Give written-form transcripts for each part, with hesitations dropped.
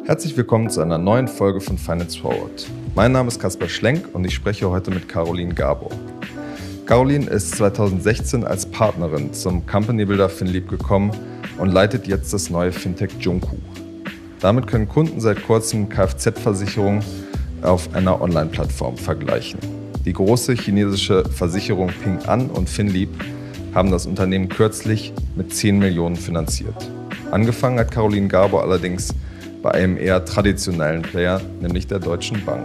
Herzlich willkommen zu einer neuen Folge von Finance Forward. Mein Name ist Kaspar Schlenk und ich spreche heute mit Caroline Garbau. Caroline ist 2016 als Partnerin zum Company Builder Finlieb gekommen und leitet jetzt das neue Fintech Junku. Damit können Kunden seit kurzem Kfz-Versicherungen auf einer Online-Plattform vergleichen. Die große chinesische Versicherung Ping An und Finlieb haben das Unternehmen kürzlich mit 10 Millionen finanziert. Angefangen hat Caroline Garbau allerdings bei einem eher traditionellen Player, nämlich der Deutschen Bank.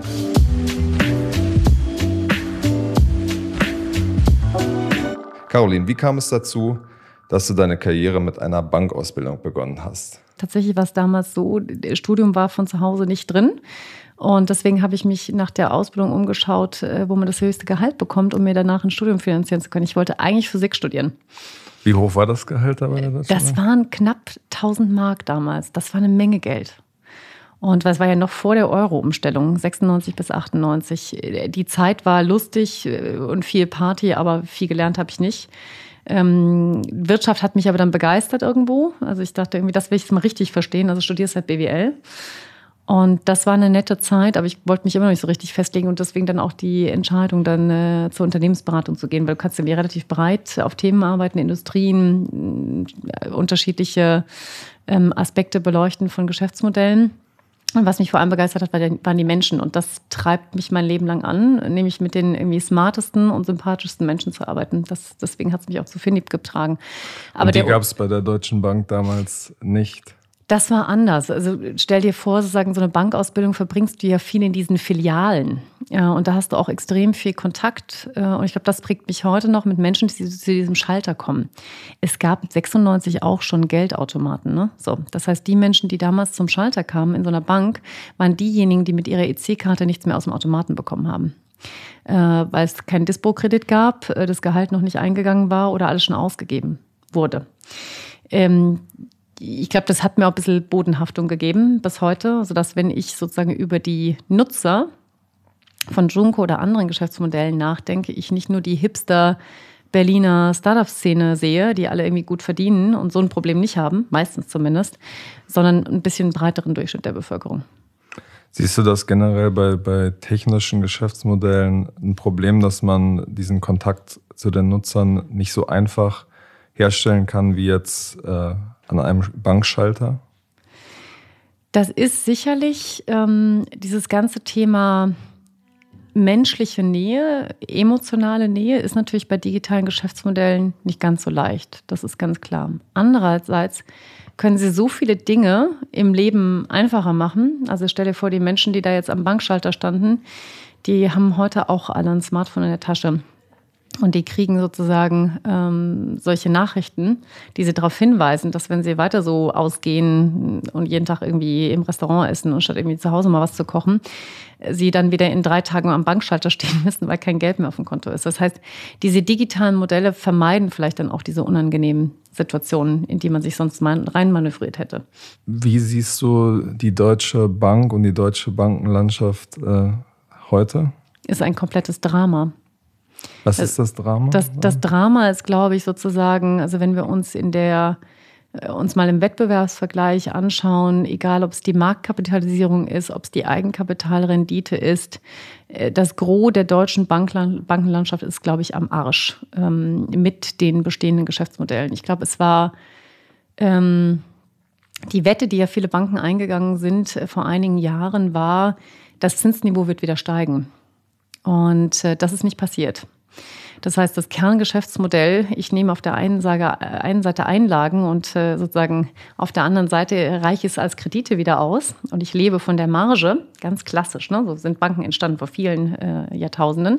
Caroline, wie kam es dazu, dass du deine Karriere mit einer Bankausbildung begonnen hast? Tatsächlich war es damals so, das Studium war von zu Hause nicht drin. Und deswegen habe ich mich nach der Ausbildung umgeschaut, wo man das höchste Gehalt bekommt, um mir danach ein Studium finanzieren zu können. Ich wollte eigentlich Physik studieren. Wie hoch war das Gehalt da bei der Deutschen Bank? Das waren knapp 1000 Mark damals. Das war eine Menge Geld. Und das war ja noch vor der Euro-Umstellung, 96 bis 98. Die Zeit war lustig und viel Party, aber viel gelernt habe ich nicht. Wirtschaft hat mich aber dann begeistert irgendwo. Also ich dachte irgendwie, das will ich jetzt mal richtig verstehen. Also studierst halt BWL. Und das war eine nette Zeit, aber ich wollte mich immer noch nicht so richtig festlegen und deswegen dann auch die Entscheidung, dann zur Unternehmensberatung zu gehen, weil du kannst ja relativ breit auf Themen arbeiten, Industrien, unterschiedliche Aspekte beleuchten von Geschäftsmodellen. Und was mich vor allem begeistert hat, waren die Menschen. Und das treibt mich mein Leben lang an, nämlich mit den irgendwie smartesten und sympathischsten Menschen zu arbeiten. Deswegen hat es mich auch zu Finlieb getragen. Aber und die gab es bei der Deutschen Bank damals nicht? Das war anders. Also stell dir vor, sozusagen so eine Bankausbildung verbringst du ja viel in diesen Filialen. Ja, und da hast du auch extrem viel Kontakt. Und ich glaube, das prägt mich heute noch mit Menschen, die zu diesem Schalter kommen. Es gab 96 auch schon Geldautomaten. Ne? So, das heißt, die Menschen, die damals zum Schalter kamen in so einer Bank, waren diejenigen, die mit ihrer EC-Karte nichts mehr aus dem Automaten bekommen haben. Weil es keinen Dispo-Kredit gab, das Gehalt noch nicht eingegangen war oder alles schon ausgegeben wurde. Ich glaube, das hat mir auch ein bisschen Bodenhaftung gegeben bis heute, sodass wenn ich sozusagen über die Nutzer von Junku oder anderen Geschäftsmodellen nachdenke, ich nicht nur die Hipster Berliner Startup-Szene sehe, die alle irgendwie gut verdienen und so ein Problem nicht haben, meistens zumindest, sondern ein bisschen breiteren Durchschnitt der Bevölkerung. Siehst du das generell bei technischen Geschäftsmodellen ein Problem, dass man diesen Kontakt zu den Nutzern nicht so einfach herstellen kann wie jetzt an einem Bankschalter? Das ist sicherlich dieses ganze Thema menschliche Nähe, emotionale Nähe ist natürlich bei digitalen Geschäftsmodellen nicht ganz so leicht. Das ist ganz klar. Andererseits können sie so viele Dinge im Leben einfacher machen. Also stell dir vor, die Menschen, die da jetzt am Bankschalter standen, die haben heute auch alle ein Smartphone in der Tasche. Und die kriegen sozusagen solche Nachrichten, die sie darauf hinweisen, dass wenn sie weiter so ausgehen und jeden Tag irgendwie im Restaurant essen und statt irgendwie zu Hause mal was zu kochen, sie dann wieder in 3 Tagen am Bankschalter stehen müssen, weil kein Geld mehr auf dem Konto ist. Das heißt, diese digitalen Modelle vermeiden vielleicht dann auch diese unangenehmen Situationen, in die man sich sonst reinmanövriert hätte. Wie siehst du die Deutsche Bank und die deutsche Bankenlandschaft heute? Ist ein komplettes Drama. Was ist das Drama? Das Drama ist, glaube ich, sozusagen, also wenn wir uns uns mal im Wettbewerbsvergleich anschauen, egal ob es die Marktkapitalisierung ist, ob es die Eigenkapitalrendite ist, das Gros der deutschen Bankenlandschaft ist, glaube ich, am Arsch mit den bestehenden Geschäftsmodellen. Ich glaube, es war die Wette, die ja viele Banken eingegangen sind vor einigen Jahren, war, das Zinsniveau wird wieder steigen. Und das ist nicht passiert. Das heißt, das Kerngeschäftsmodell, ich nehme auf der einen Seite Einlagen und sozusagen auf der anderen Seite reiche es als Kredite wieder aus und ich lebe von der Marge, ganz klassisch, ne? So sind Banken entstanden vor vielen Jahrtausenden.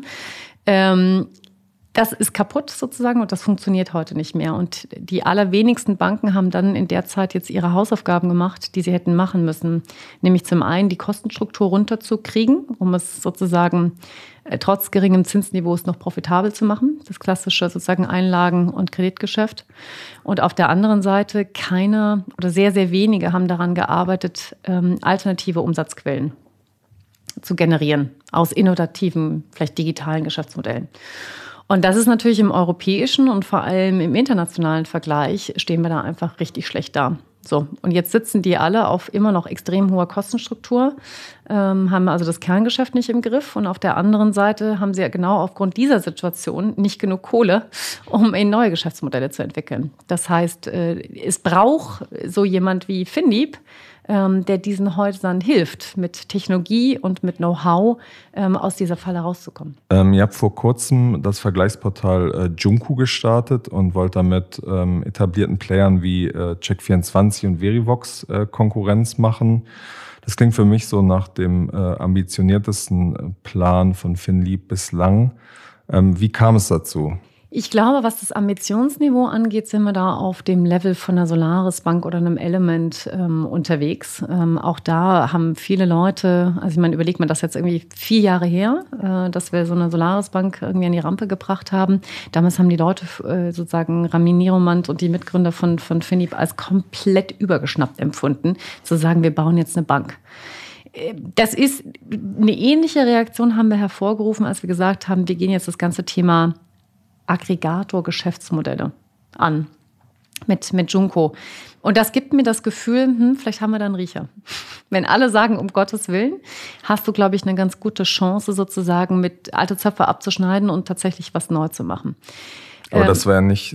Das ist kaputt sozusagen und das funktioniert heute nicht mehr. Und die allerwenigsten Banken haben dann in der Zeit jetzt ihre Hausaufgaben gemacht, die sie hätten machen müssen. Nämlich zum einen die Kostenstruktur runterzukriegen, um es sozusagen trotz geringem Zinsniveaus noch profitabel zu machen. Das klassische sozusagen Einlagen- und Kreditgeschäft. Und auf der anderen Seite keine oder sehr, sehr wenige haben daran gearbeitet, alternative Umsatzquellen zu generieren aus innovativen, vielleicht digitalen Geschäftsmodellen. Und das ist natürlich im europäischen und vor allem im internationalen Vergleich stehen wir da einfach richtig schlecht da. So, und jetzt sitzen die alle auf immer noch extrem hoher Kostenstruktur, haben also das Kerngeschäft nicht im Griff. Und auf der anderen Seite haben sie ja genau aufgrund dieser Situation nicht genug Kohle, um in neue Geschäftsmodelle zu entwickeln. Das heißt, es braucht so jemand wie FinLeap, der diesen Häusern hilft, mit Technologie und mit Know-how aus dieser Falle rauszukommen. Ihr habt vor kurzem das Vergleichsportal Junko gestartet und wollt damit etablierten Playern wie Check24 und Verivox Konkurrenz machen. Das klingt für mich so nach dem ambitioniertesten Plan von FinLeap bislang. Wie kam es dazu? Ich glaube, was das Ambitionsniveau angeht, sind wir da auf dem Level von einer Solaris Bank oder einem Element unterwegs. Auch da haben viele Leute, also ich meine, überlegt man das jetzt irgendwie 4 Jahre her, dass wir so eine Solaris Bank irgendwie an die Rampe gebracht haben. Damals haben die Leute sozusagen Ramin Niromand und die Mitgründer von FinLeap als komplett übergeschnappt empfunden, zu sagen, wir bauen jetzt eine Bank. Das ist eine ähnliche Reaktion haben wir hervorgerufen, als wir gesagt haben, wir gehen jetzt das ganze Thema Aggregator-Geschäftsmodelle an mit Junko. Und das gibt mir das Gefühl, vielleicht haben wir da einen Riecher. Wenn alle sagen, um Gottes Willen, hast du, glaube ich, eine ganz gute Chance, sozusagen mit alte Zöpfe abzuschneiden und tatsächlich was neu zu machen. Aber das war ja nicht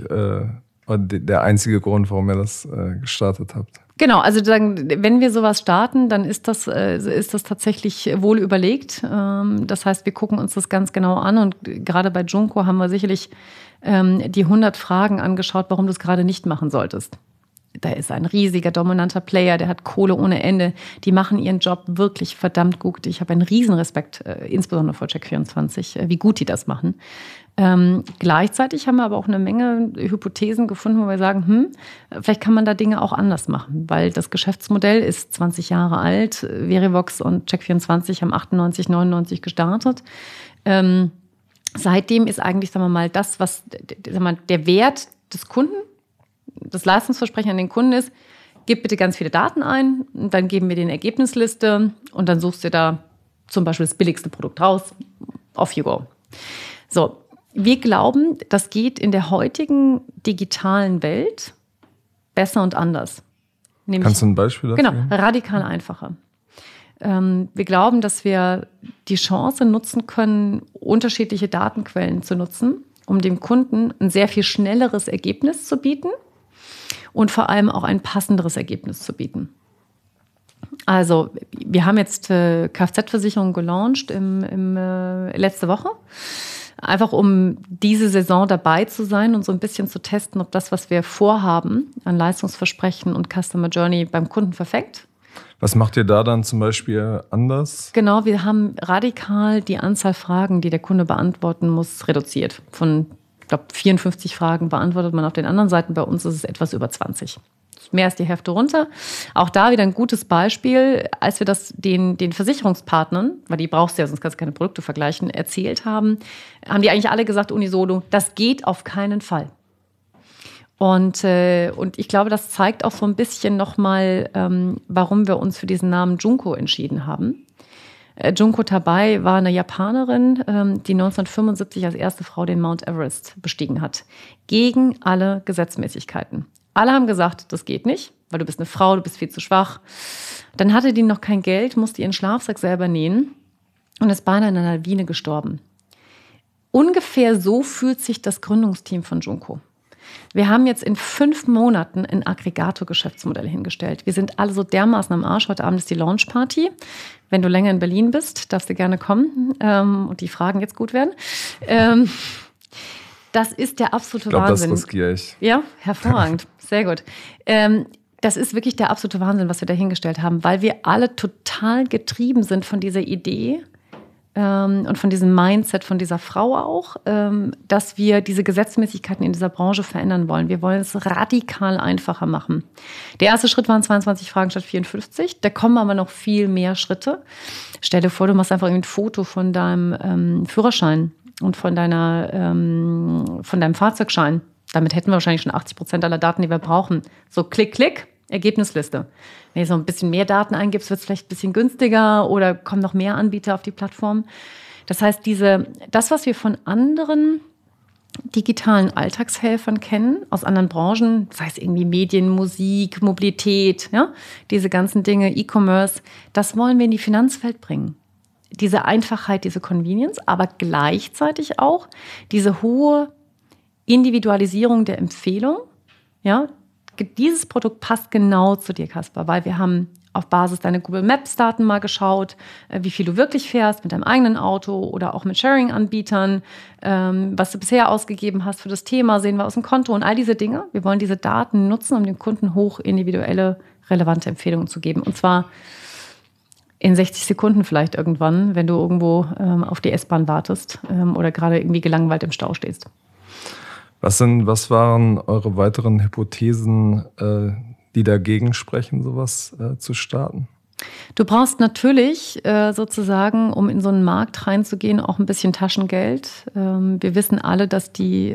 der einzige Grund, warum ihr das gestartet habt. Genau, also wenn wir sowas starten, dann ist das tatsächlich wohl überlegt. Das heißt, wir gucken uns das ganz genau an und gerade bei Junko haben wir sicherlich die 100 Fragen angeschaut, warum du es gerade nicht machen solltest. Da ist ein riesiger, dominanter Player, der hat Kohle ohne Ende. Die machen ihren Job wirklich verdammt gut. Ich habe einen Riesen-Respekt, insbesondere vor Check24, wie gut die das machen. Gleichzeitig haben wir aber auch eine Menge Hypothesen gefunden, wo wir sagen, vielleicht kann man da Dinge auch anders machen, weil das Geschäftsmodell ist 20 Jahre alt. Verivox und Check24 haben 98, 99 gestartet. Seitdem ist eigentlich, sagen wir mal, das, was der Wert des Kunden, das Leistungsversprechen an den Kunden ist, gib bitte ganz viele Daten ein, und dann geben wir dir eine Ergebnisliste und dann suchst du da zum Beispiel das billigste Produkt raus. Off you go. So, wir glauben, das geht in der heutigen digitalen Welt besser und anders. Kannst du ein Beispiel dafür? Genau, radikal einfacher. Wir glauben, dass wir die Chance nutzen können, unterschiedliche Datenquellen zu nutzen, um dem Kunden ein sehr viel schnelleres Ergebnis zu bieten und vor allem auch ein passenderes Ergebnis zu bieten. Also wir haben jetzt Kfz-Versicherung gelauncht letzte Woche, einfach um diese Saison dabei zu sein und so ein bisschen zu testen, ob das, was wir vorhaben an Leistungsversprechen und Customer Journey beim Kunden verfängt. Was macht ihr da dann zum Beispiel anders? Genau, wir haben radikal die Anzahl Fragen, die der Kunde beantworten muss, reduziert. Von, ich glaube, 54 Fragen beantwortet man auf den anderen Seiten. Bei uns ist es etwas über 20. Mehr als die Hälfte runter. Auch da wieder ein gutes Beispiel, als wir das den Versicherungspartnern, weil die brauchst du ja, sonst kannst du keine Produkte vergleichen, erzählt haben, haben die eigentlich alle gesagt, unisono, das geht auf keinen Fall. Und ich glaube, das zeigt auch so ein bisschen nochmal, warum wir uns für diesen Namen Junko entschieden haben. Junko Tabai war eine Japanerin, die 1975 als erste Frau den Mount Everest bestiegen hat. Gegen alle Gesetzmäßigkeiten. Alle haben gesagt, das geht nicht, weil du bist eine Frau, du bist viel zu schwach. Dann hatte die noch kein Geld, musste ihren Schlafsack selber nähen und ist beinahe in einer Lawine gestorben. Ungefähr so fühlt sich das Gründungsteam von Junko. Wir haben jetzt in 5 Monaten ein Aggregator-Geschäftsmodell hingestellt. Wir sind alle so dermaßen am Arsch. Heute Abend ist die Launchparty. Wenn du länger in Berlin bist, darfst du gerne kommen und die Fragen jetzt gut werden. Das ist der absolute Wahnsinn. Das riskiere ich. Ja, hervorragend. Sehr gut. Das ist wirklich der absolute Wahnsinn, was wir da hingestellt haben, weil wir alle total getrieben sind von dieser Idee und von diesem Mindset von dieser Frau auch, dass wir diese Gesetzmäßigkeiten in dieser Branche verändern wollen. Wir wollen es radikal einfacher machen. Der erste Schritt waren 22 Fragen statt 54. Da kommen aber noch viel mehr Schritte. Stell dir vor, du machst einfach ein Foto von deinem Führerschein und von deinem Fahrzeugschein. Damit hätten wir wahrscheinlich schon 80% aller Daten, die wir brauchen. So klick, klick, Ergebnisliste. Wenn du so ein bisschen mehr Daten eingibst, wird es vielleicht ein bisschen günstiger oder kommen noch mehr Anbieter auf die Plattform. Das heißt, das, was wir von anderen digitalen Alltagshelfern kennen aus anderen Branchen, das heißt irgendwie Medien, Musik, Mobilität, ja, diese ganzen Dinge, E-Commerce, das wollen wir in die Finanzwelt bringen. Diese Einfachheit, diese Convenience, aber gleichzeitig auch diese hohe Individualisierung der Empfehlung. Ja, dieses Produkt passt genau zu dir, Kaspar, weil wir haben auf Basis deiner Google Maps Daten mal geschaut, wie viel du wirklich fährst mit deinem eigenen Auto oder auch mit Sharing-Anbietern, was du bisher ausgegeben hast für das Thema, sehen wir aus dem Konto und all diese Dinge. Wir wollen diese Daten nutzen, um dem Kunden hoch individuelle, relevante Empfehlungen zu geben. Und zwar in 60 Sekunden vielleicht irgendwann, wenn du irgendwo auf die S-Bahn wartest oder gerade irgendwie gelangweilt im Stau stehst. Was waren eure weiteren Hypothesen, die dagegen sprechen, sowas zu starten? Du brauchst natürlich sozusagen, um in so einen Markt reinzugehen, auch ein bisschen Taschengeld. Wir wissen alle, dass die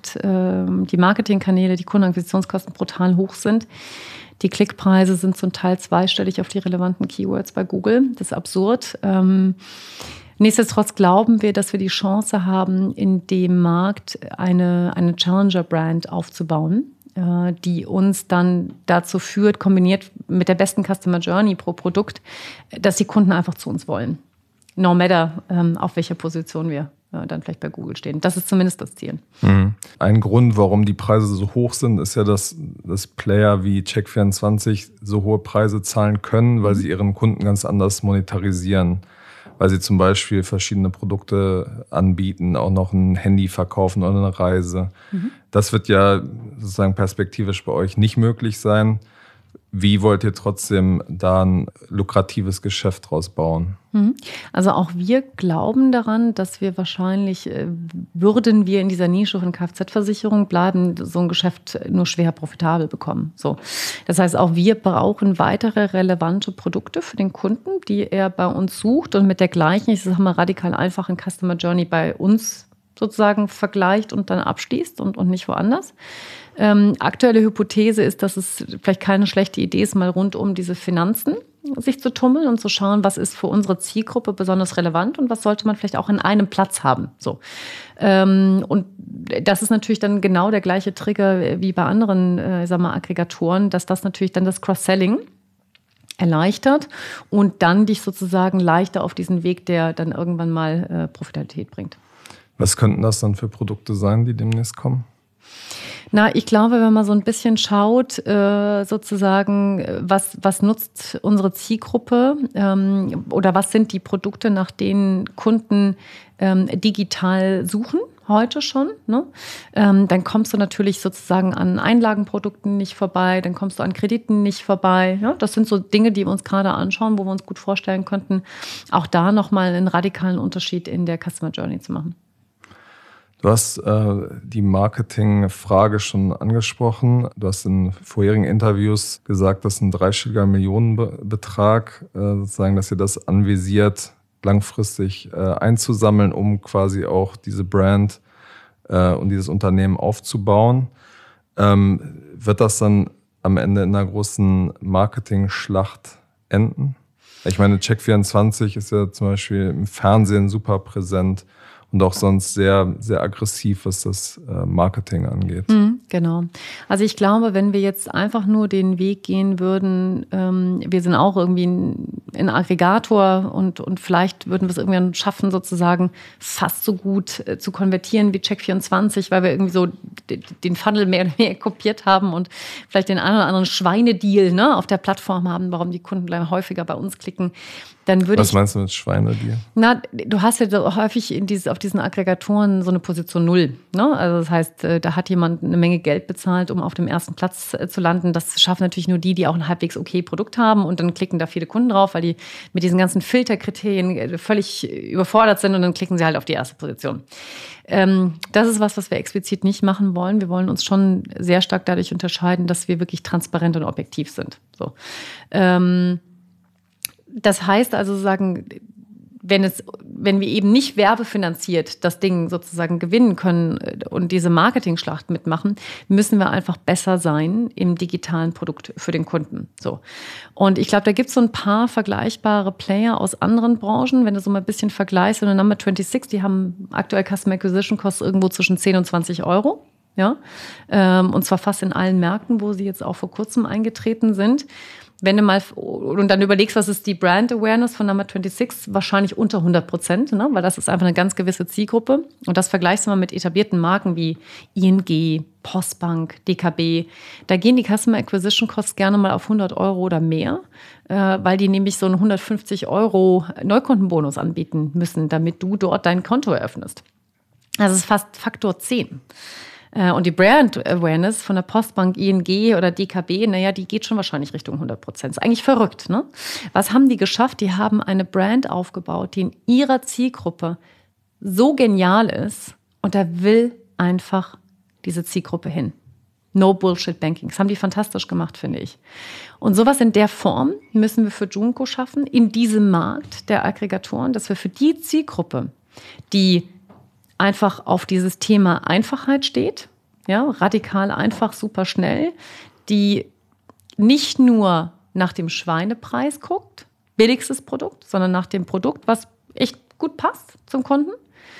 Marketingkanäle, die Kundenakquisitionskosten brutal hoch sind. Die Klickpreise sind zum Teil zweistellig auf die relevanten Keywords bei Google. Das ist absurd. Nichtsdestotrotz glauben wir, dass wir die Chance haben, in dem Markt eine Challenger-Brand aufzubauen, die uns dann dazu führt, kombiniert mit der besten Customer Journey pro Produkt, dass die Kunden einfach zu uns wollen. No matter, auf welcher Position wir dann vielleicht bei Google stehen. Das ist zumindest das Ziel. Ein Grund, warum die Preise so hoch sind, ist ja, dass Player wie Check24 so hohe Preise zahlen können, weil sie ihren Kunden ganz anders monetarisieren. Weil sie zum Beispiel verschiedene Produkte anbieten, auch noch ein Handy verkaufen oder eine Reise. Das wird ja sozusagen perspektivisch bei euch nicht möglich sein. Wie wollt ihr trotzdem da ein lukratives Geschäft draus bauen? Also auch wir glauben daran, dass wir wahrscheinlich, würden wir in dieser Nische von Kfz-Versicherung bleiben, so ein Geschäft nur schwer profitabel bekommen. So. Das heißt, auch wir brauchen weitere relevante Produkte für den Kunden, die er bei uns sucht und mit der gleichen, ich sage mal, radikal einfachen Customer Journey bei uns sozusagen vergleicht und dann abschließt und nicht woanders. Aktuelle Hypothese ist, dass es vielleicht keine schlechte Idee ist, mal rund um diese Finanzen sich zu tummeln und zu schauen, was ist für unsere Zielgruppe besonders relevant und was sollte man vielleicht auch an einem Platz haben. So. Und das ist natürlich dann genau der gleiche Trigger wie bei anderen Aggregatoren, dass das natürlich dann das Cross-Selling erleichtert und dann dich sozusagen leichter auf diesen Weg, der dann irgendwann mal Profitabilität bringt. Was könnten das dann für Produkte sein, die demnächst kommen? Na, ich glaube, wenn man so ein bisschen schaut, sozusagen, was nutzt unsere Zielgruppe oder was sind die Produkte, nach denen Kunden digital suchen, heute schon, ne? Dann kommst du natürlich sozusagen an Einlagenprodukten nicht vorbei, dann kommst du an Krediten nicht vorbei. Ja? Das sind so Dinge, die wir uns gerade anschauen, wo wir uns gut vorstellen könnten, auch da nochmal einen radikalen Unterschied in der Customer Journey zu machen. Du hast die Marketingfrage schon angesprochen. Du hast in vorherigen Interviews gesagt, dass ein dreistelliger Millionenbetrag, sozusagen, dass ihr das anvisiert, langfristig einzusammeln, um quasi auch diese Brand und dieses Unternehmen aufzubauen. Wird das dann am Ende in einer großen Marketing-Schlacht enden? Ich meine, Check24 ist ja zum Beispiel im Fernsehen super präsent. Und auch sonst sehr, sehr aggressiv, was das Marketing angeht. Genau. Also ich glaube, wenn wir jetzt einfach nur den Weg gehen würden, wir sind auch irgendwie ein Aggregator und vielleicht würden wir es irgendwann schaffen, sozusagen fast so gut zu konvertieren wie Check24, weil wir irgendwie so den Funnel mehr oder weniger kopiert haben und vielleicht den einen oder anderen Schweinedeal, ne, auf der Plattform haben, warum die Kunden häufiger bei uns klicken. Dann würde Was meinst du mit Schweinedeal? Na, du hast ja so häufig auf diesen Aggregatoren so eine Position 0. Ne? Also das heißt, da hat jemand eine Menge Geld bezahlt, um auf dem ersten Platz zu landen. Das schaffen natürlich nur die auch ein halbwegs okay Produkt haben und dann klicken da viele Kunden drauf, weil die mit diesen ganzen Filterkriterien völlig überfordert sind und dann klicken sie halt auf die erste Position. Das ist was wir explizit nicht machen wollen. Wir wollen uns schon sehr stark dadurch unterscheiden, dass wir wirklich transparent und objektiv sind. So. Das heißt also, wenn wir eben nicht werbefinanziert das Ding sozusagen gewinnen können und diese Marketing-Schlacht mitmachen, müssen wir einfach besser sein im digitalen Produkt für den Kunden. So. Und ich glaube, da gibt es so ein paar vergleichbare Player aus anderen Branchen. Wenn du so mal ein bisschen vergleichst, und Number 26, die haben aktuell Customer Acquisition Costs irgendwo zwischen 10 und 20 Euro. Ja? Und zwar fast in allen Märkten, wo sie jetzt auch vor kurzem eingetreten sind. Wenn du mal und dann überlegst, was ist die Brand Awareness von Number 26, wahrscheinlich unter 100%, ne? Weil das ist einfach eine ganz gewisse Zielgruppe. Und das vergleichst du mal mit etablierten Marken wie ING, Postbank, DKB. Da gehen die Customer Acquisition Costs gerne mal auf 100 Euro oder mehr, weil die nämlich so einen 150 Euro Neukundenbonus anbieten müssen, damit du dort dein Konto eröffnest. Also es ist fast Faktor 10. Und die Brand Awareness von der Postbank, ING oder DKB, naja, die geht schon wahrscheinlich Richtung 100%. Ist eigentlich verrückt, ne? Was haben die geschafft? Die haben eine Brand aufgebaut, die in ihrer Zielgruppe so genial ist und da will einfach diese Zielgruppe hin. No Bullshit Banking. Das haben die fantastisch gemacht, finde ich. Und sowas in der Form müssen wir für Junko schaffen, in diesem Markt der Aggregatoren, dass wir für die Zielgruppe, die einfach auf dieses Thema Einfachheit steht, ja, radikal einfach, super schnell, die nicht nur nach dem Schweinepreis guckt, billigstes Produkt, sondern nach dem Produkt, was echt gut passt zum Kunden,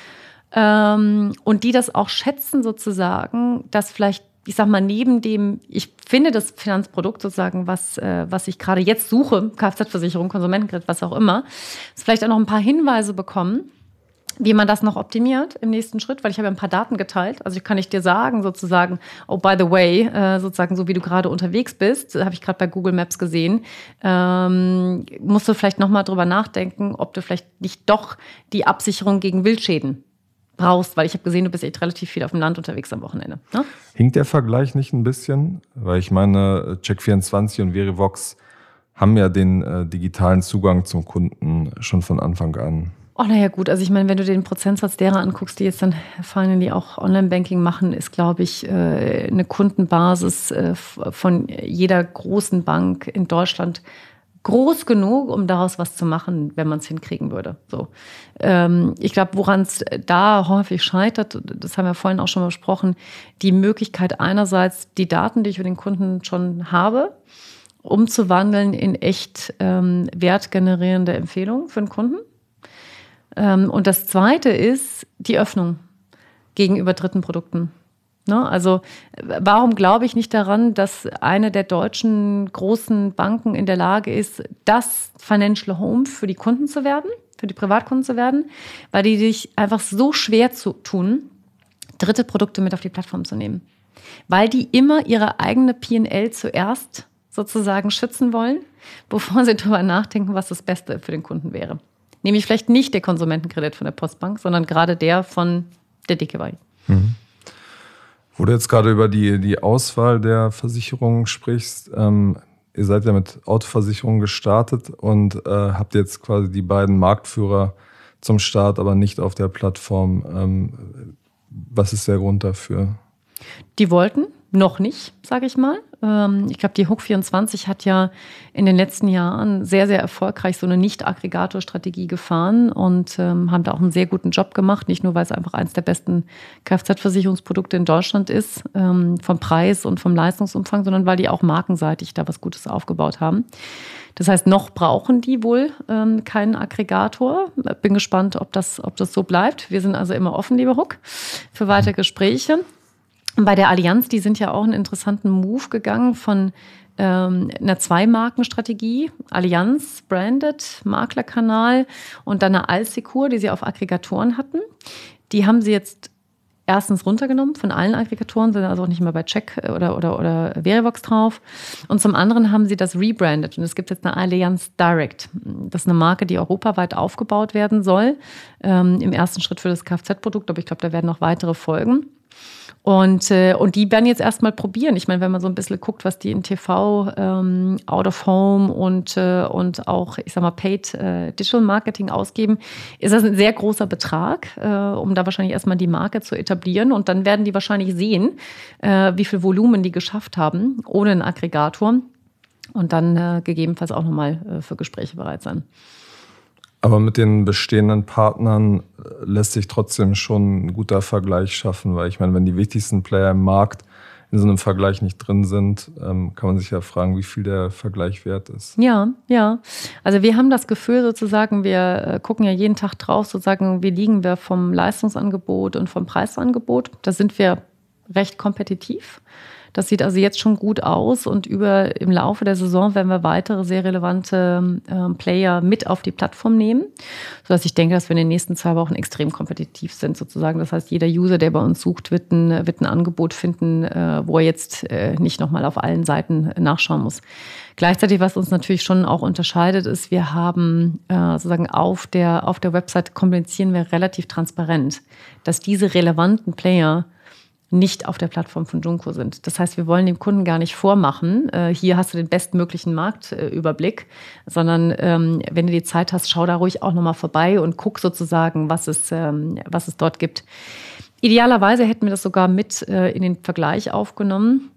und die das auch schätzen sozusagen, dass vielleicht, ich sag mal, neben dem, ich finde das Finanzprodukt sozusagen, was ich gerade jetzt suche, Kfz-Versicherung, Konsumentenkredit, was auch immer, dass vielleicht auch noch ein paar Hinweise bekommen, wie man das noch optimiert im nächsten Schritt, weil ich habe ja ein paar Daten geteilt. Also kann ich dir sagen, sozusagen, oh, by the way, sozusagen so wie du gerade unterwegs bist, habe ich gerade bei Google Maps gesehen, musst du vielleicht nochmal drüber nachdenken, ob du vielleicht nicht doch die Absicherung gegen Wildschäden brauchst, weil ich habe gesehen, du bist echt relativ viel auf dem Land unterwegs am Wochenende. Ne? Hinkt der Vergleich nicht ein bisschen? Weil ich meine, Check24 und Verivox haben ja den digitalen Zugang zum Kunden schon von Anfang an. Oh, naja, gut. Also ich meine, wenn du den Prozentsatz derer anguckst, die jetzt dann finally auch Online-Banking machen, ist, glaube ich, eine Kundenbasis von jeder großen Bank in Deutschland groß genug, um daraus was zu machen, wenn man es hinkriegen würde. So. Ich glaube, woran es da häufig scheitert, das haben wir vorhin auch schon mal besprochen, die Möglichkeit einerseits, die Daten, die ich über den Kunden schon habe, umzuwandeln in echt wertgenerierende Empfehlungen für den Kunden. Und das Zweite ist die Öffnung gegenüber dritten Produkten. Ne? Also warum glaube ich nicht daran, dass eine der deutschen großen Banken in der Lage ist, das Financial Home für die Kunden zu werden, für die Privatkunden zu werden, weil die sich einfach so schwer tun, dritte Produkte mit auf die Plattform zu nehmen. Weil die immer ihre eigene P&L zuerst sozusagen schützen wollen, bevor sie darüber nachdenken, was das Beste für den Kunden wäre. Nämlich vielleicht nicht der Konsumentenkredit von der Postbank, sondern gerade der von der DKB. Mhm. Wo du jetzt gerade über die Auswahl der Versicherungen sprichst, ihr seid ja mit Autoversicherungen gestartet und habt jetzt quasi die beiden Marktführer zum Start, aber nicht auf der Plattform. Was ist der Grund dafür? Die wollten noch nicht, sage ich mal. Ich glaube, die Hook24 hat ja in den letzten Jahren sehr, sehr erfolgreich so eine Nicht-Aggregator-Strategie gefahren und haben da auch einen sehr guten Job gemacht. Nicht nur, weil es einfach eines der besten Kfz-Versicherungsprodukte in Deutschland ist, vom Preis und vom Leistungsumfang, sondern weil die auch markenseitig da was Gutes aufgebaut haben. Das heißt, noch brauchen die wohl keinen Aggregator. Bin gespannt, ob das so bleibt. Wir sind also immer offen, lieber Hook, für weitere Gespräche. Bei der Allianz, die sind ja auch einen interessanten Move gegangen von einer Zwei-Marken-Strategie, Allianz, Branded, Maklerkanal und dann eine Alsecur, die sie auf Aggregatoren hatten. Die haben sie jetzt erstens runtergenommen von allen Aggregatoren, sind also auch nicht mehr bei Check oder Verivox drauf. Und zum anderen haben sie das rebrandet und es gibt jetzt eine Allianz Direct. Das ist eine Marke, die europaweit aufgebaut werden soll, im ersten Schritt für das Kfz-Produkt, aber ich glaube, da werden noch weitere folgen. Und die werden jetzt erstmal probieren. Ich meine, wenn man so ein bisschen guckt, was die in TV, Out of Home und auch, ich sag mal, Paid Digital Marketing ausgeben, ist das ein sehr großer Betrag, um da wahrscheinlich erstmal die Marke zu etablieren. Und dann werden die wahrscheinlich sehen, wie viel Volumen die geschafft haben, ohne einen Aggregator. Und dann gegebenenfalls auch nochmal für Gespräche bereit sein. Aber mit den bestehenden Partnern lässt sich trotzdem schon ein guter Vergleich schaffen, weil ich meine, wenn die wichtigsten Player im Markt in so einem Vergleich nicht drin sind, kann man sich ja fragen, wie viel der Vergleich wert ist. Ja. Also wir haben das Gefühl sozusagen, wir gucken ja jeden Tag drauf, sozusagen, wie liegen wir vom Leistungsangebot und vom Preisangebot. Da sind wir recht kompetitiv. Das sieht also jetzt schon gut aus und im Laufe der Saison werden wir weitere sehr relevante Player mit auf die Plattform nehmen, sodass ich denke, dass wir in den nächsten 2 Wochen extrem kompetitiv sind sozusagen. Das heißt, jeder User, der bei uns sucht, wird ein Angebot finden, wo er jetzt nicht nochmal auf allen Seiten nachschauen muss. Gleichzeitig, was uns natürlich schon auch unterscheidet, ist, wir haben sozusagen auf der Website kommunizieren wir relativ transparent, dass diese relevanten Player nicht auf der Plattform von Junko sind. Das heißt, wir wollen dem Kunden gar nicht vormachen, hier hast du den bestmöglichen Marktüberblick, sondern wenn du die Zeit hast, schau da ruhig auch nochmal vorbei und guck sozusagen, was es dort gibt. Idealerweise hätten wir das sogar mit in den Vergleich aufgenommen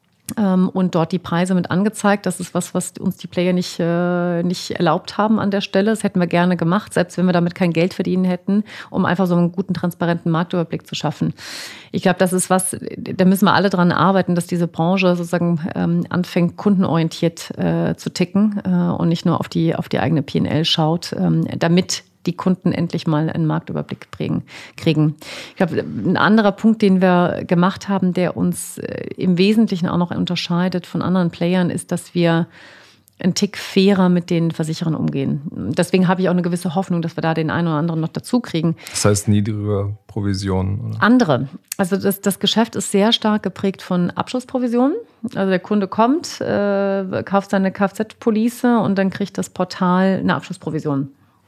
und dort die Preise mit angezeigt. Das ist was uns die Player nicht erlaubt haben an der Stelle. Das hätten wir gerne gemacht, selbst wenn wir damit kein Geld verdienen hätten, um einfach so einen guten, transparenten Marktüberblick zu schaffen. Ich glaube, das ist was, da müssen wir alle dran arbeiten, dass diese Branche sozusagen anfängt, kundenorientiert zu ticken und nicht nur auf die eigene P&L schaut, damit die Kunden endlich mal einen Marktüberblick kriegen. Ich glaube, ein anderer Punkt, den wir gemacht haben, der uns im Wesentlichen auch noch unterscheidet von anderen Playern, ist, dass wir einen Tick fairer mit den Versicherern umgehen. Deswegen habe ich auch eine gewisse Hoffnung, dass wir da den einen oder anderen noch dazu kriegen. Das heißt niedrige Provisionen? Oder? Andere. Also das Geschäft ist sehr stark geprägt von Abschlussprovisionen. Also der Kunde kommt, kauft seine Kfz-Police und dann kriegt das Portal eine Abschlussprovision.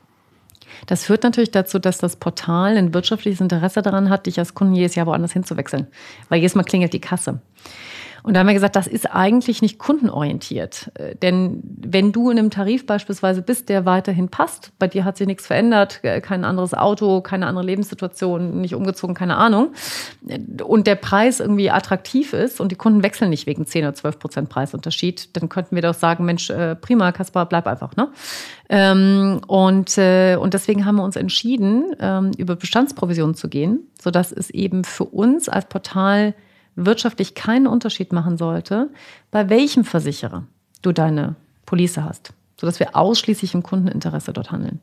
Das führt natürlich dazu, dass das Portal ein wirtschaftliches Interesse daran hat, dich als Kunden jedes Jahr woanders hinzuwechseln. Weil jedes Mal klingelt die Kasse. Und da haben wir gesagt, das ist eigentlich nicht kundenorientiert. Denn wenn du in einem Tarif beispielsweise bist, der weiterhin passt, bei dir hat sich nichts verändert, kein anderes Auto, keine andere Lebenssituation, nicht umgezogen, keine Ahnung, und der Preis irgendwie attraktiv ist und die Kunden wechseln nicht wegen 10 oder 12% Preisunterschied, dann könnten wir doch sagen, Mensch, prima, Kaspar, bleib einfach, ne? Und deswegen haben wir uns entschieden, über Bestandsprovisionen zu gehen, sodass es eben für uns als Portal wirtschaftlich keinen Unterschied machen sollte, bei welchem Versicherer du deine Police hast, sodass wir ausschließlich im Kundeninteresse dort handeln.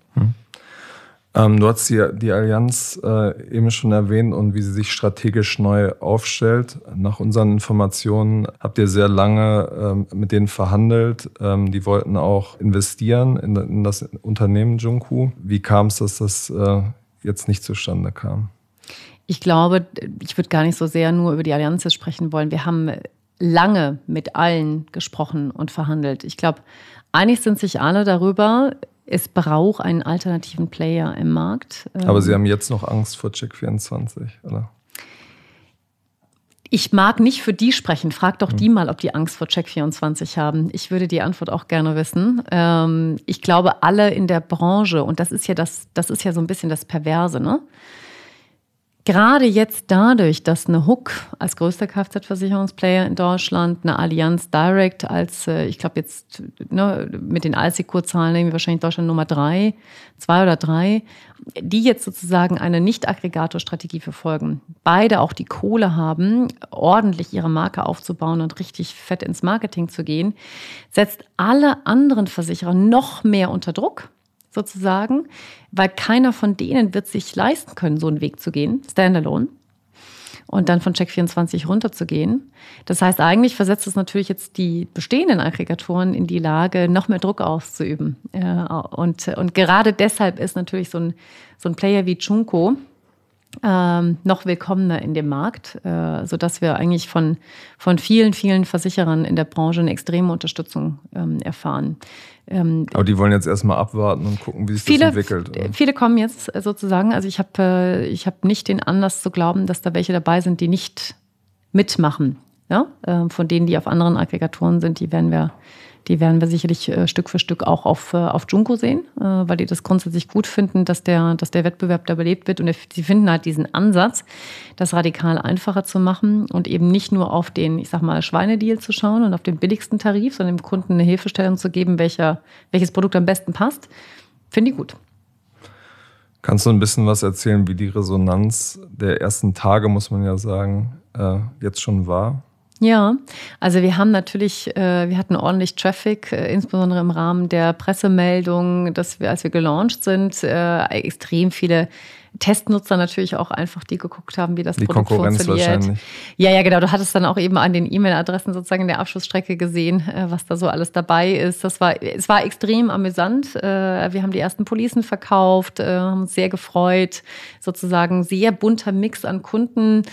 Du hast die Allianz eben schon erwähnt und wie sie sich strategisch neu aufstellt. Nach unseren Informationen habt ihr sehr lange mit denen verhandelt. Die wollten auch investieren in das Unternehmen Junko. Wie kam es, dass das jetzt nicht zustande kam? Ich glaube, ich würde gar nicht so sehr nur über die Allianz sprechen wollen. Wir haben lange mit allen gesprochen und verhandelt. Ich glaube, einig sind sich alle darüber, es braucht einen alternativen Player im Markt. Aber Sie haben jetzt noch Angst vor Check24, oder? Ich mag nicht für die sprechen. Frag doch die mal, ob die Angst vor Check24 haben. Ich würde die Antwort auch gerne wissen. Ich glaube, alle in der Branche, und das ist ja so ein bisschen das Perverse, ne? Gerade jetzt dadurch, dass eine Hook als größter Kfz-Versicherungsplayer in Deutschland, eine Allianz Direct als, ich glaube jetzt mit den Alsecur-Zahlen irgendwie wahrscheinlich Deutschland Nummer 2 oder 3, die jetzt sozusagen eine Nicht-Aggregator-Strategie verfolgen. Beide auch die Kohle haben, ordentlich ihre Marke aufzubauen und richtig fett ins Marketing zu gehen, setzt alle anderen Versicherer noch mehr unter Druck. Sozusagen, weil keiner von denen wird sich leisten können, so einen Weg zu gehen, standalone, und dann von Check24 runterzugehen. Das heißt, eigentlich versetzt es natürlich jetzt die bestehenden Aggregatoren in die Lage, noch mehr Druck auszuüben. Und gerade deshalb ist natürlich so ein Player wie Junko noch willkommener in dem Markt, sodass wir eigentlich von vielen, vielen Versicherern in der Branche eine extreme Unterstützung erfahren. Aber die wollen jetzt erstmal abwarten und gucken, wie sich das entwickelt. Oder? Viele kommen jetzt sozusagen. Also ich hab nicht den Anlass zu glauben, dass da welche dabei sind, die nicht mitmachen. Ja? Von denen, die auf anderen Aggregatoren sind, die werden wir sicherlich Stück für Stück auch auf Junko sehen, weil die das grundsätzlich gut finden, dass der Wettbewerb da belebt wird. Und sie finden halt diesen Ansatz, das radikal einfacher zu machen und eben nicht nur auf den, ich sag mal, Schweinedeal zu schauen und auf den billigsten Tarif, sondern dem Kunden eine Hilfestellung zu geben, welches Produkt am besten passt. Finde ich gut. Kannst du ein bisschen was erzählen, wie die Resonanz der ersten Tage, muss man ja sagen, jetzt schon war? Ja, also wir haben natürlich, wir hatten ordentlich Traffic, insbesondere im Rahmen der Pressemeldung, dass wir, als wir gelauncht sind, extrem viele Testnutzer natürlich auch einfach, die geguckt haben, wie das die Produkt Konkurrenz funktioniert. Wahrscheinlich. Ja, genau. Du hattest dann auch eben an den E-Mail-Adressen sozusagen in der Abschlussstrecke gesehen, was da so alles dabei ist. Es war extrem amüsant. Wir haben die ersten Policen verkauft, haben uns sehr gefreut. Sozusagen sehr bunter Mix an Kunden.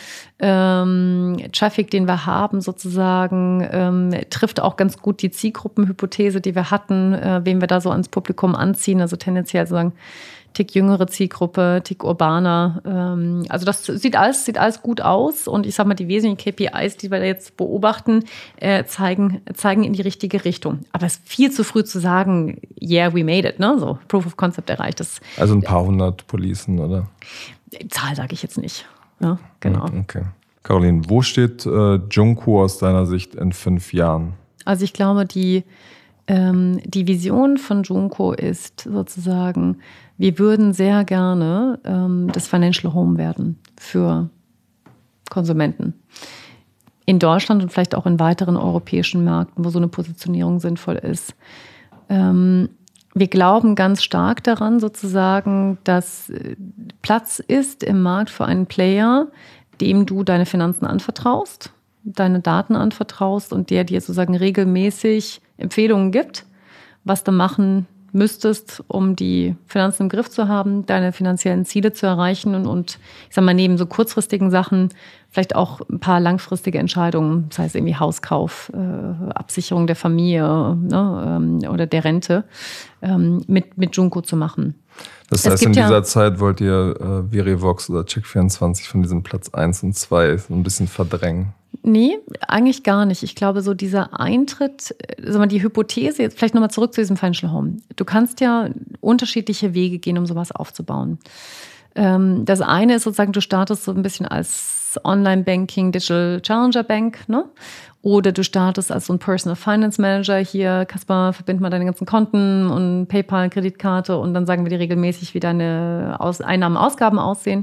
Traffic, den wir haben, sozusagen, trifft auch ganz gut die Zielgruppenhypothese, die wir hatten, wen wir da so ans Publikum anziehen. Also tendenziell sozusagen Tick jüngere Zielgruppe, Tick urbaner. Also das sieht alles gut aus. Und ich sag mal, die wesentlichen KPIs, die wir jetzt beobachten, zeigen in die richtige Richtung. Aber es ist viel zu früh zu sagen, yeah, we made it, ne? So, Proof of Concept erreicht. Also ein paar hundert Policen, oder? Zahl sage ich jetzt nicht. Ja, genau. Okay. Caroline, wo steht Junko aus deiner Sicht in 5 Jahren? Also ich glaube, die Vision von Junko ist sozusagen, wir würden sehr gerne das Financial Home werden für Konsumenten. In Deutschland und vielleicht auch in weiteren europäischen Märkten, wo so eine Positionierung sinnvoll ist. Wir glauben ganz stark daran sozusagen, dass Platz ist im Markt für einen Player, dem du deine Finanzen anvertraust, deine Daten anvertraust und der dir sozusagen regelmäßig Empfehlungen gibt, was du machen müsstest, um die Finanzen im Griff zu haben, deine finanziellen Ziele zu erreichen und ich sag mal, neben so kurzfristigen Sachen vielleicht auch ein paar langfristige Entscheidungen, das heißt irgendwie Hauskauf, Absicherung der Familie, ne, oder der Rente, mit Junko zu machen. Das heißt, in dieser Zeit wollt ihr Verivox oder Check24 von diesem Platz 1 und 2 so ein bisschen verdrängen? Nee, eigentlich gar nicht. Ich glaube, so dieser Eintritt, sag mal, die Hypothese, jetzt vielleicht nochmal zurück zu diesem Financial Home. Du kannst ja unterschiedliche Wege gehen, um sowas aufzubauen. Das eine ist sozusagen, du startest so ein bisschen als Online-Banking, Digital Challenger Bank, ne? Oder du startest als so ein Personal Finance Manager. Hier, Kaspar, verbind mal deine ganzen Konten und PayPal, Kreditkarte und dann sagen wir dir regelmäßig, wie deine Einnahmen, Ausgaben aussehen.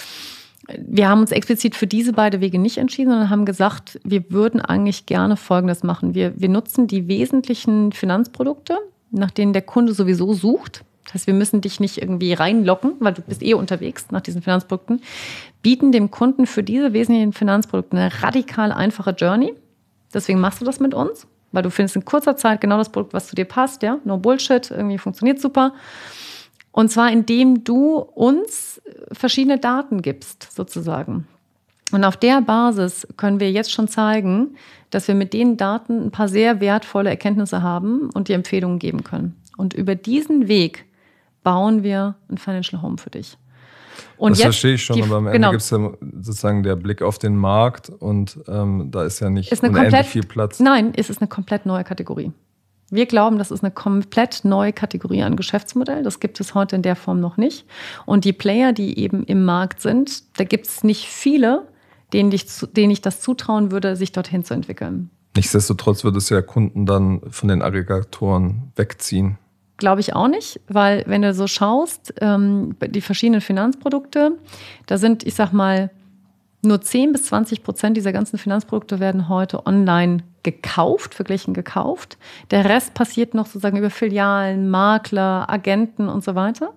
Wir haben uns explizit für diese beiden Wege nicht entschieden, sondern haben gesagt, wir würden eigentlich gerne Folgendes machen. Wir nutzen die wesentlichen Finanzprodukte, nach denen der Kunde sowieso sucht. Das heißt, wir müssen dich nicht irgendwie reinlocken, weil du bist unterwegs nach diesen Finanzprodukten. Bieten dem Kunden für diese wesentlichen Finanzprodukte eine radikal einfache Journey. Deswegen machst du das mit uns, weil du findest in kurzer Zeit genau das Produkt, was zu dir passt. Ja? No Bullshit, irgendwie funktioniert super. Und zwar, indem du uns verschiedene Daten gibst, sozusagen. Und auf der Basis können wir jetzt schon zeigen, dass wir mit den Daten ein paar sehr wertvolle Erkenntnisse haben und die Empfehlungen geben können. Und über diesen Weg bauen wir ein Financial Home für dich. Und das jetzt verstehe ich schon, aber am Ende gibt es ja sozusagen der Blick auf den Markt und da ist ja nicht unendlich viel Platz. Nein, es ist eine komplett neue Kategorie. Wir glauben, das ist eine komplett neue Kategorie an Geschäftsmodell. Das gibt es heute in der Form noch nicht. Und die Player, die eben im Markt sind, da gibt es nicht viele, denen ich das zutrauen würde, sich dorthin zu entwickeln. Nichtsdestotrotz wird es ja Kunden dann von den Aggregatoren wegziehen. Glaube ich auch nicht, weil wenn du so schaust, die verschiedenen Finanzprodukte, da sind, ich sag mal, nur 10-20% dieser ganzen Finanzprodukte werden heute online verglichen gekauft. Der Rest passiert noch sozusagen über Filialen, Makler, Agenten und so weiter.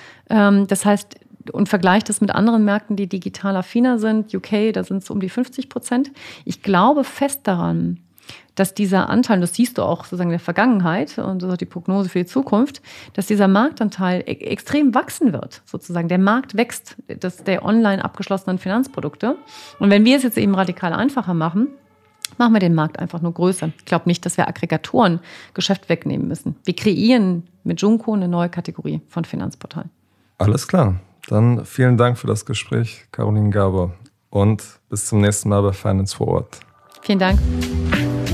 Das heißt, und vergleicht das mit anderen Märkten, die digital affiner sind, UK, da sind es um die 50%. Ich glaube fest daran, dass dieser Anteil, das siehst du auch sozusagen in der Vergangenheit und das ist auch die Prognose für die Zukunft, dass dieser Marktanteil extrem wachsen wird, sozusagen. Der Markt wächst, der online abgeschlossenen Finanzprodukte. Und wenn wir es jetzt eben radikal einfacher machen wir den Markt einfach nur größer. Ich glaube nicht, dass wir Aggregatoren Geschäft wegnehmen müssen. Wir kreieren mit Junko eine neue Kategorie von Finanzportalen. Alles klar. Dann vielen Dank für das Gespräch, Caroline Gabor. Und bis zum nächsten Mal bei Finance Forward. Vielen Dank.